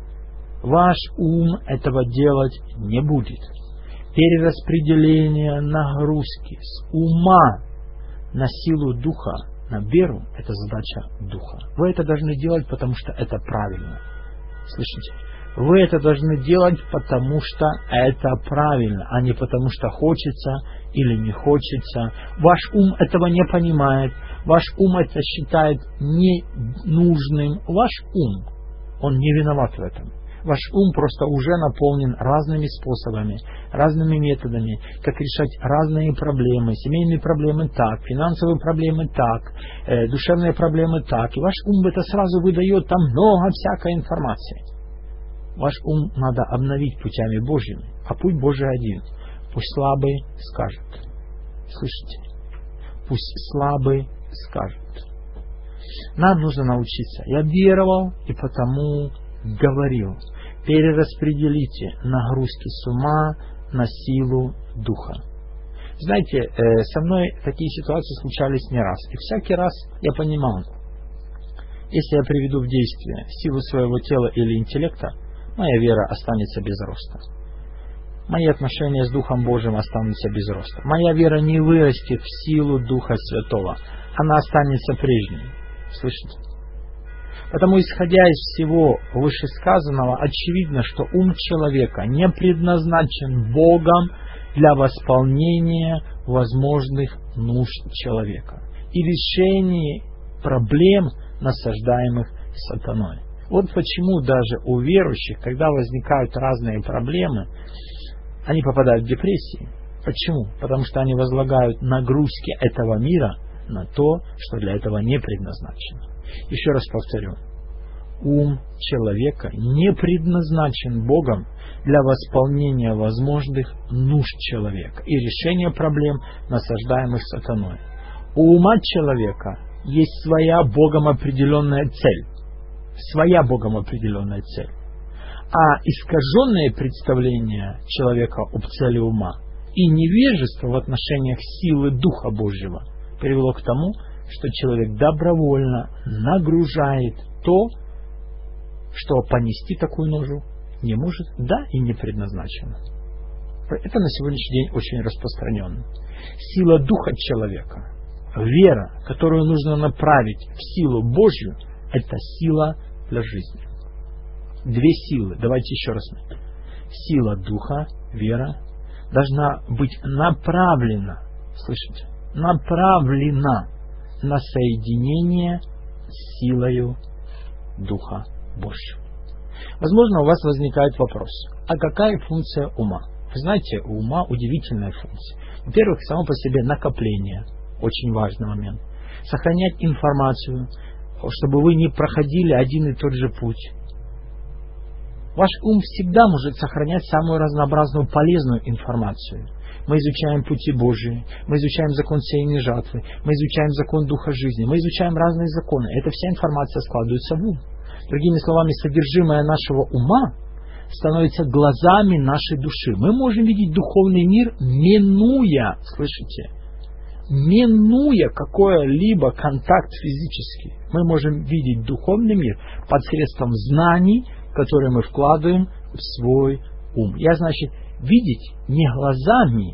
Ваш ум этого делать не будет. Перераспределение нагрузки с ума на силу духа, на веру – это задача духа. Вы это должны делать, потому что это правильно. Слышите? Вы это должны делать, потому что это правильно, а не потому что хочется или не хочется. Ваш ум этого не понимает, ваш ум это считает ненужным. Ваш ум, он не виноват в этом. Ваш ум просто уже наполнен разными способами, разными методами, как решать разные проблемы. Семейные проблемы так, финансовые проблемы так, э, душевные проблемы так. И ваш ум это сразу выдает там много всякой информации. Ваш ум надо обновить путями Божьими, а путь Божий один. Пусть слабый скажет. Слышите? Пусть слабый скажет. Нам нужно научиться. Я веровал и потому говорил. Перераспределите нагрузки с ума на силу духа. Знаете, э, со мной такие ситуации случались не раз. И всякий раз я понимал, если я приведу в действие силу своего тела или интеллекта, моя вера останется без роста. Мои отношения с Духом Божьим останутся без роста. Моя вера не вырастет в силу Духа Святого. Она останется прежней. Слышите? Потому, исходя из всего вышесказанного, очевидно, что ум человека не предназначен Богом для восполнения возможных нужд человека и решения проблем, насаждаемых сатаной. Вот почему даже у верующих, когда возникают разные проблемы, они попадают в депрессии. Почему? Потому что они возлагают нагрузки этого мира на то, что для этого не предназначено. Еще раз повторю. Ум человека не предназначен Богом для восполнения возможных нужд человека и решения проблем, насаждаемых сатаной. У ума человека есть своя Богом определенная цель. Своя Богом определенная цель. А искаженное представление человека об цели ума и невежество в отношениях силы Духа Божьего привело к тому, что человек добровольно нагружает то, что понести такую ношу не может, да и не предназначено. Это на сегодняшний день очень распространенно. Сила Духа человека, вера, которую нужно направить в силу Божью, это сила для жизни. Две силы, давайте еще раз. Сила Духа, вера, должна быть направлена, слышите, направлена на соединение с силою Духа Божьего. Возможно, у вас возникает вопрос, а какая функция ума? Вы знаете, у ума удивительная функция. Во-первых, само по себе накопление, очень важный момент. Сохранять информацию, чтобы вы не проходили один и тот же путь. Ваш ум всегда может сохранять самую разнообразную полезную информацию. Мы изучаем пути Божии, мы изучаем закон сеяния жатвы, мы изучаем закон Духа жизни, мы изучаем разные законы. Эта вся информация складывается в ум. Другими словами, содержимое нашего ума становится глазами нашей души. Мы можем видеть духовный мир, минуя, слышите, минуя какой-либо контакт физический. Мы можем видеть духовный мир посредством знаний, которые мы вкладываем в свой ум. Я, значит, видеть не глазами,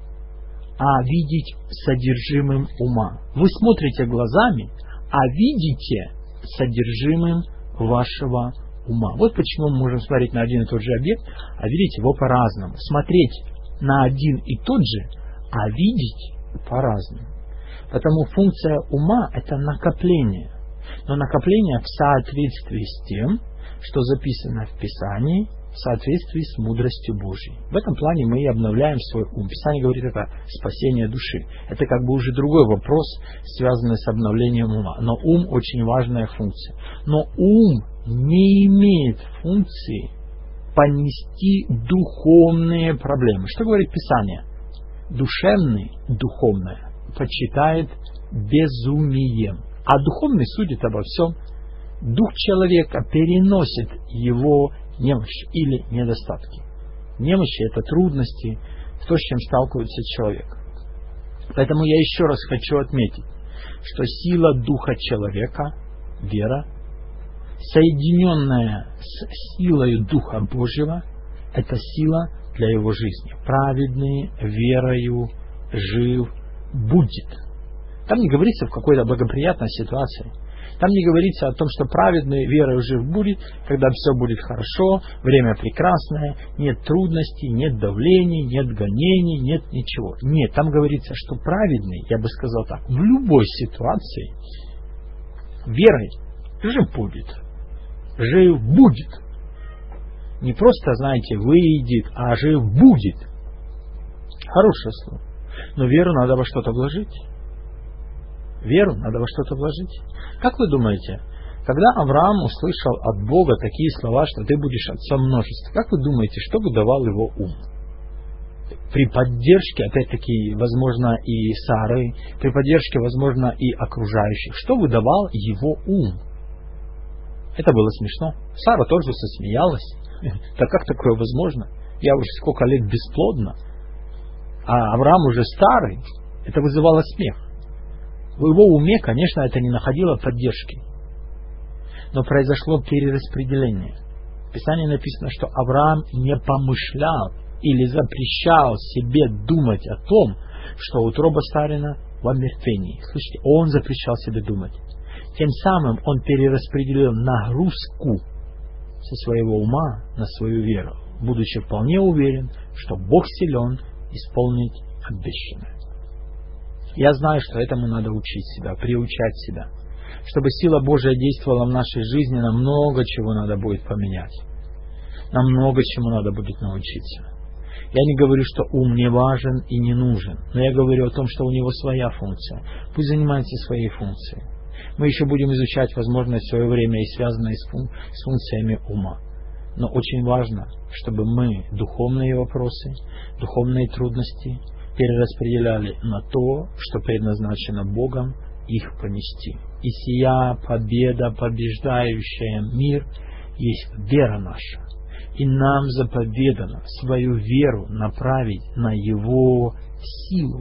а видеть содержимым ума. Вы смотрите глазами, а видите содержимым вашего ума. Вот почему мы можем смотреть на один и тот же объект, а видеть его по-разному. Смотреть на один и тот же, а видеть по-разному. Потому функция ума – это накопление. Но накопление в соответствии с тем, что записано в Писании, в соответствии с мудростью Божьей. В этом плане мы и обновляем свой ум. Писание говорит, это спасение души. Это как бы уже другой вопрос, связанный с обновлением ума. Но ум очень важная функция. Но ум не имеет функции понести духовные проблемы. Что говорит Писание? Душевный, духовное, почитает безумием. А духовный судит обо всем. Дух человека переносит его немощь или недостатки. Немощи – это трудности, то, с чем сталкивается человек. Поэтому я еще раз хочу отметить, что сила духа человека, вера, соединенная с силой Духа Божьего, это сила для его жизни. Праведный верою жив будет. Там не говорится в какой-то благоприятной ситуации. Там не говорится о том, что праведный верой жив будет, когда все будет хорошо, время прекрасное, нет трудностей, нет давлений, нет гонений, нет ничего. Нет, там говорится, что праведный, я бы сказал так, в любой ситуации верой жив будет. Жив будет. Не просто, знаете, выйдет, а жив будет. Хорошее слово. Но веру надо во что-то вложить. Веру надо во что-то вложить. Как вы думаете, когда Авраам услышал от Бога такие слова, что ты будешь отцом множества, как вы думаете, что выдавал его ум? При поддержке, опять-таки, возможно, и Сары, при поддержке, возможно, и окружающих, что выдавал его ум? Это было смешно. Сара тоже засмеялась. Да как такое возможно? Я уже сколько лет бесплодна, а Авраам уже старый. Это вызывало смех. В его уме, конечно, это не находило поддержки. Но произошло перераспределение. В Писании написано, что Авраам не помышлял или запрещал себе думать о том, что утроба старина в омертвении. Слышите, он запрещал себе думать. Тем самым он перераспределил нагрузку со своего ума на свою веру, будучи вполне уверен, что Бог силен исполнить обещанное. Я знаю, что этому надо учить себя, приучать себя. Чтобы сила Божия действовала в нашей жизни, нам много чего надо будет поменять. Нам много чему надо будет научиться. Я не говорю, что ум не важен и не нужен, но я говорю о том, что у него своя функция. Пусть занимается своей функцией. Мы еще будем изучать, возможно, в свое время и связанные с, фун- с функциями ума. Но очень важно, чтобы мы духовные вопросы, духовные трудности перераспределяли на то, что предназначено Богом их понести. И сия победа, побеждающая мир, есть вера наша. И нам заповедано свою веру направить на Его силу.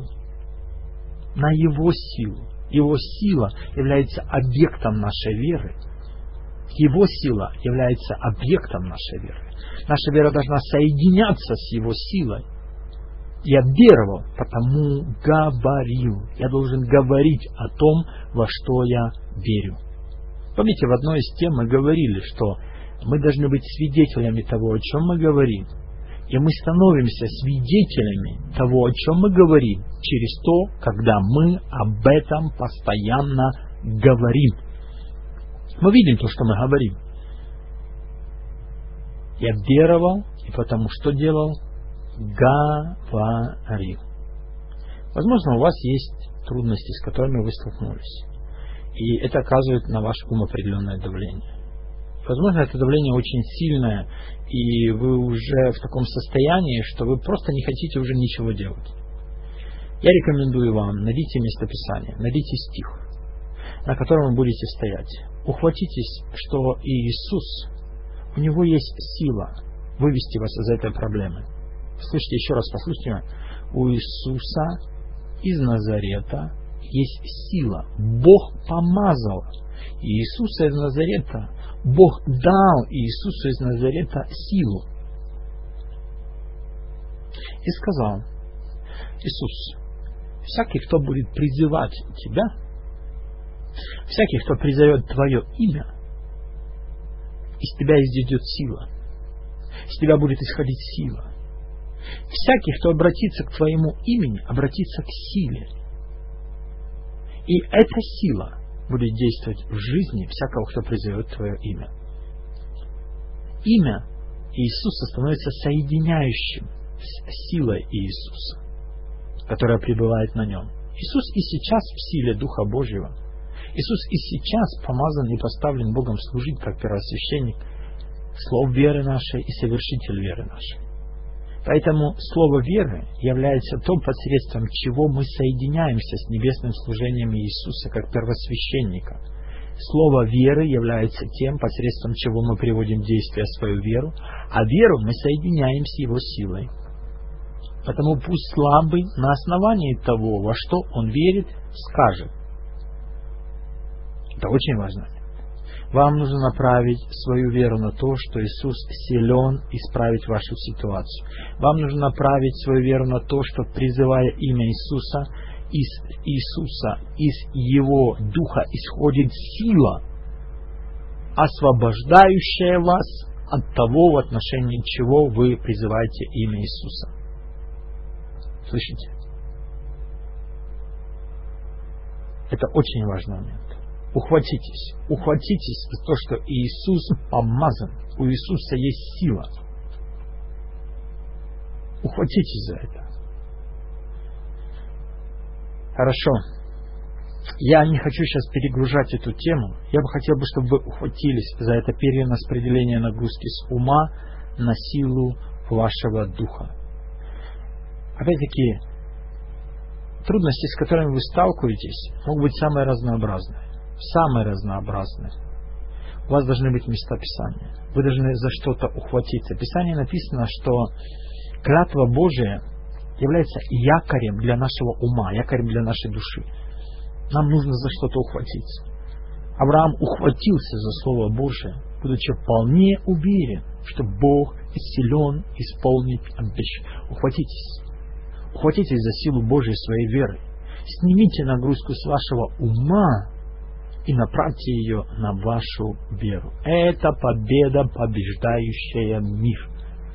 На Его силу. Его сила является объектом нашей веры. Его сила является объектом нашей веры. Наша вера должна соединяться с Его силой. Я веровал, потому говорил. Я должен говорить о том, во что я верю. Помните, в одной из тем мы говорили, что мы должны быть свидетелями того, о чем мы говорим. И мы становимся свидетелями того, о чем мы говорим, через то, когда мы об этом постоянно говорим. Мы видим то, что мы говорим. Я веровал, и потому что делал? Говорил. Возможно, у вас есть трудности, с которыми вы столкнулись. И это оказывает на ваш ум определенное давление. Возможно, это давление очень сильное, и вы уже в таком состоянии, что вы просто не хотите уже ничего делать. Я рекомендую вам, найдите местописание, найдите стих, на котором вы будете стоять. Ухватитесь, что Иисус, у Него есть сила вывести вас из этой проблемы. Слушайте, еще раз послушайте. У Иисуса из Назарета есть сила. Бог помазал Иисуса из Назарета. Бог дал Иисусу из Назарета силу. И сказал: Иисус, всякий, кто будет призывать Тебя, всякий, кто призовет Твое имя, из Тебя изойдет сила. Из Тебя будет исходить сила. Всякий, кто обратится к Твоему имени, обратится к силе. И эта сила будет действовать в жизни всякого, кто призовет Твое имя. Имя Иисуса становится соединяющим с силой Иисуса, которая пребывает на Нем. Иисус и сейчас в силе Духа Божьего. Иисус и сейчас помазан и поставлен Богом служить как первосвященник слов веры нашей и совершитель веры нашей. Поэтому слово веры является том посредством, чего мы соединяемся с небесным служением Иисуса как первосвященника. Слово веры является тем посредством, чего мы приводим в действие свою веру, а веру мы соединяем с Его силой. Потому пусть слабый на основании того, во что он верит, скажет. Это очень важно. Вам нужно направить свою веру на то, что Иисус силен исправить вашу ситуацию. Вам нужно направить свою веру на то, что, призывая имя Иисуса, из Иисуса, из Его Духа исходит сила, освобождающая вас от того, в отношении чего вы призываете имя Иисуса. Слышите? Это очень важный момент. Ухватитесь, ухватитесь за то, что Иисус помазан, у Иисуса есть сила. Ухватитесь за это. Хорошо. Я не хочу сейчас перегружать эту тему. Я бы хотел, чтобы вы ухватились за это перераспределение нагрузки с ума на силу вашего духа. Опять-таки, трудности, с которыми вы сталкиваетесь, могут быть самые разнообразные. Самые разнообразные. У вас должны быть места Писания. Вы должны за что-то ухватиться. В Писании написано, что клятва Божия является якорем для нашего ума, якорем для нашей души. Нам нужно за что-то ухватиться. Авраам ухватился за Слово Божие, будучи вполне уверен, что Бог силен исполнить обещание. Ухватитесь. Ухватитесь за силу Божией своей веры. Снимите нагрузку с вашего ума и направьте ее на вашу веру. Это победа, побеждающая мир.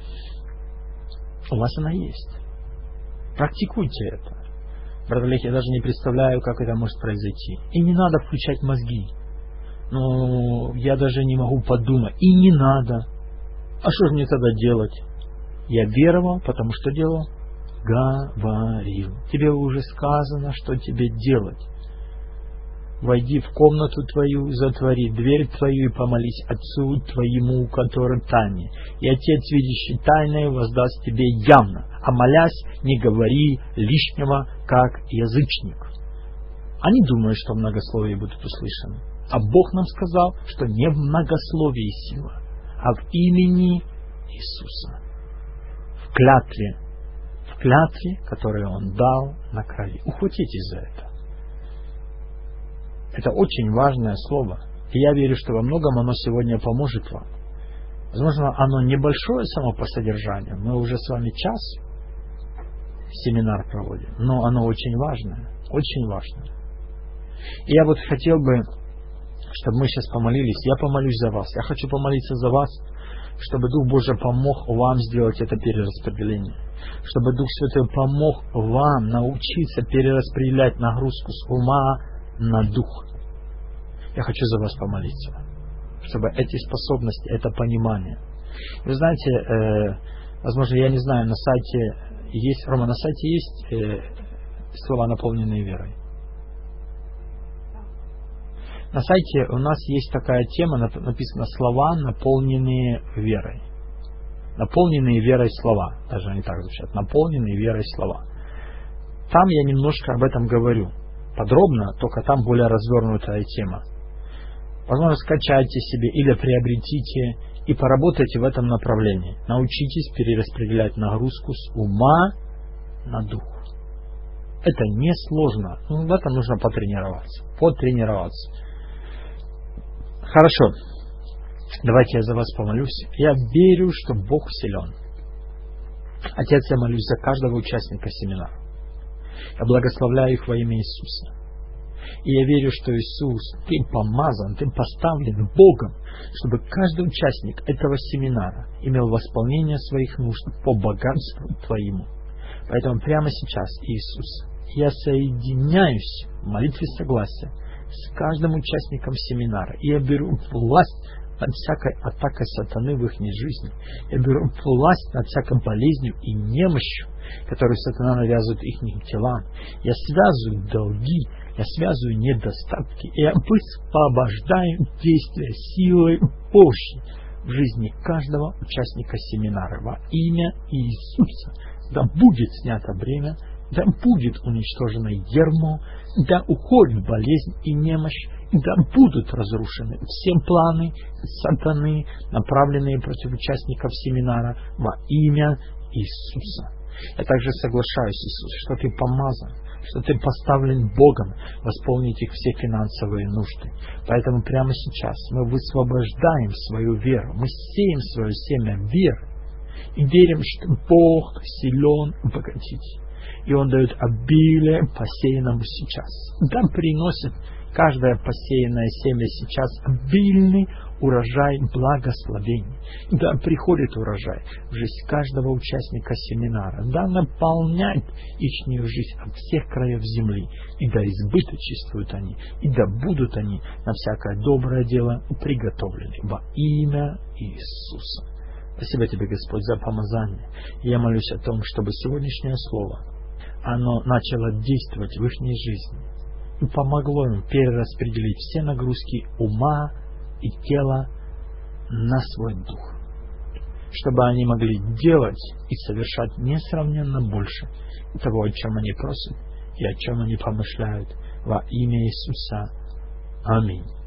У вас она есть. Практикуйте это. Брат Олег, я даже не представляю, как это может произойти. И не надо включать мозги. Ну, я даже не могу подумать. И не надо. А что же мне тогда делать? Я веровал, потому что делал? Говорил. Тебе уже сказано, что тебе делать. Войди в комнату твою, затвори дверь твою и помолись Отцу твоему, который тайне. И Отец, видящий тайное, воздаст тебе явно. А молясь, не говори лишнего, как язычник. Они думают, что в многословии будут услышаны. А Бог нам сказал, что не в многословии сила, а в имени Иисуса. В клятве. В клятве, которую Он дал на крови. Ухватитесь за это. Это очень важное слово. И я верю, что во многом оно сегодня поможет вам. Возможно, оно небольшое само по содержанию. Мы уже с вами час семинар проводим. Но оно очень важное. Очень важное. И я вот хотел бы, чтобы мы сейчас помолились. Я помолюсь за вас. Я хочу помолиться за вас, чтобы Дух Божий помог вам сделать это перераспределение. Чтобы Дух Святой помог вам научиться перераспределять нагрузку с ума на дух. Я хочу за вас помолиться, чтобы эти способности, это понимание. Вы знаете, э, возможно, я не знаю, на сайте есть, Рома, на сайте есть э, слова, наполненные верой. На сайте у нас есть такая тема, написано «Слова, наполненные верой». Наполненные верой слова. Даже они так звучат. Наполненные верой слова. Там я немножко об этом говорю. Подробно, только там более развернутая тема. Возможно, скачайте себе или приобретите и поработайте в этом направлении. Научитесь перераспределять нагрузку с ума на дух. Это несложно. Ну, в этом нужно потренироваться. Потренироваться. Хорошо. Давайте я за вас помолюсь. Я верю, что Бог силен. Отец, я молюсь за каждого участника семинара. Я благословляю их во имя Иисуса. И я верю, что Иисус, Ты помазан, Ты поставлен Богом, чтобы каждый участник этого семинара имел восполнение своих нужд по богатству Твоему. Поэтому прямо сейчас, Иисус, я соединяюсь в молитве согласия с каждым участником семинара. И я беру власть над всякой атакой сатаны в их жизни. Я беру власть над всякой болезнью и немощью, которую сатана навязывает их телам. Я связываю долги, я связываю недостатки, и я высвобождаю действия силой Божьей в жизни каждого участника семинара. Во имя Иисуса да будет снято бремя, да будет уничтожено ярмо, да уходит болезнь и немощь, и да будут разрушены все планы сатаны, направленные против участников семинара во имя Иисуса. Я также соглашаюсь, Иисус, что Ты помазан, что Ты поставлен Богом восполнить их все финансовые нужды. Поэтому прямо сейчас мы высвобождаем свою веру, мы сеем свое семя веры и верим, что Бог силен обогатить. И Он дает обилие посеянному сейчас. Да приносит каждое посеянное семя сейчас обильный урожай благословений. Да приходит урожай в жизнь каждого участника семинара. Да наполняет ихнюю жизнь от всех краев земли. И да избыточествуют они. И да будут они на всякое доброе дело приготовлены во имя Иисуса. Спасибо Тебе, Господь, за помазание. И я молюсь о том, чтобы сегодняшнее слово, оно начало действовать в их жизни и помогло им перераспределить все нагрузки ума и тела на свой дух, чтобы они могли делать и совершать несравненно больше того, о чем они просят и о чем они помышляют во имя Иисуса. Аминь.